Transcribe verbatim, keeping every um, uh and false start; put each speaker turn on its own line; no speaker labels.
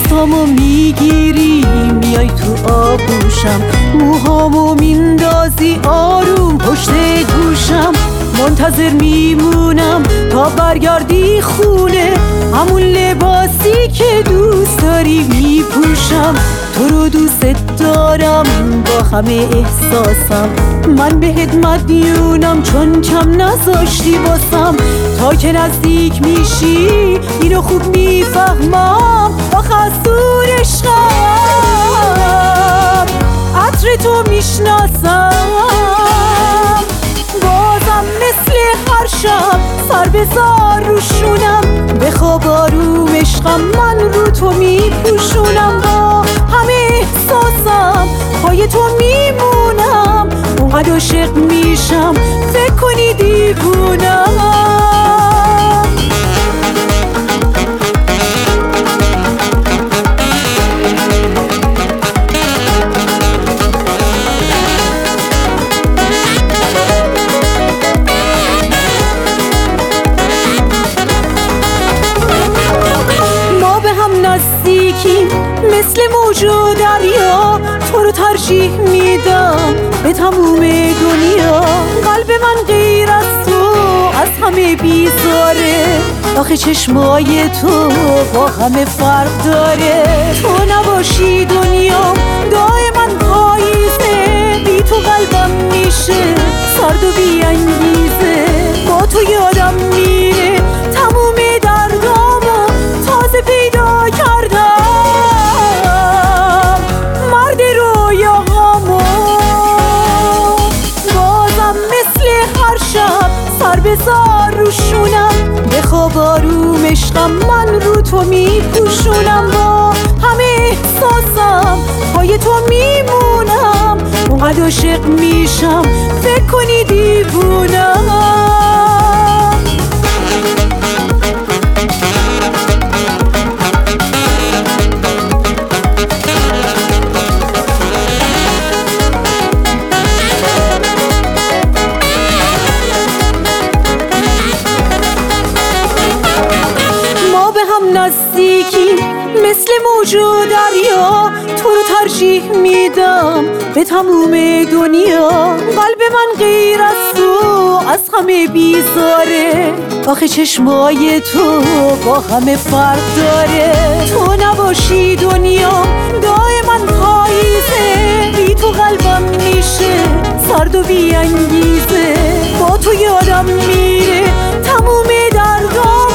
دستامو میگیری میای تو آغوشم، موهامو میندازی آروم پشت گوشم. منتظر میمونم تا برگردی خونه، همون لباسی که دوست داری میپوشم. تو رو دوست دارم با همه احساسم، من بهت مدیونم چون کم نذاشتی باسم. تا که نزدیک میشی اینو خوب میفهمم، آخه از دور عشقم عطر تو میشناسم. بازم مثل هر شب سر بذار روشونم، بخواب آروم عشقم من رو تو میپوشونم. با همه احساسم پای تو میمونم، اونقدر عاشق میشم فکر کنی دیوونم. نزدیکیم مثل موج و دریا، تو رو ترجیح میدم به تموم دنیا. قلب من غیر از تو از همه بیزاره، آخه چشمای تو با همه فرق داره. تو نباشی دنیا دائما پاییزه، بی تو قلبم میشه سرد و بی انگیزه. با تو یادم میره تموم دردامو تازه پیدا کردم، مرد رویاهامو. بازم مثل هر شب سر بذار روشونم، بخواب آروم عشقم من رو تو میپوشونم. با همه احساسم پای تو میمونم، اونقدر عاشق میشم فکر کنی دیوونم. نزدیکی مثل موج و دریا، تو رو ترجیح میدم به تموم دنیا. قلب من غیر از تو از همه بیزاره، آخه چشمای تو با همه فرق داره. تو نباشی دنیا دائما پاییزه، بی تو قلبم میشه سرد و بی انگیزه. با تو یادم میره تموم دردام